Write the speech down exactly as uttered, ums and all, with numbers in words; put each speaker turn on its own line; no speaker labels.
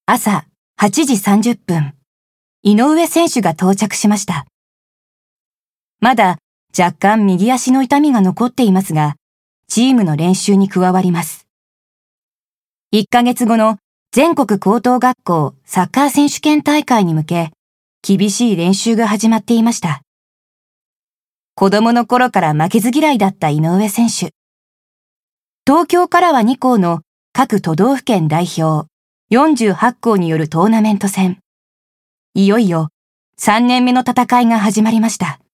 朝はちじさんじゅっぷん、井上選手が到着しました。まだ若干右足の痛みが残っていますが、チームの練習に加わります。いっかげつごの全国高等学校サッカー選手権大会に向け、厳しい練習が始まっていました。子供の頃から負けず嫌いだった井上選手。東京からはに校の各都道府県代表よんじゅうはち校によるトーナメント戦。いよいよさんねんめの戦いが始まりました。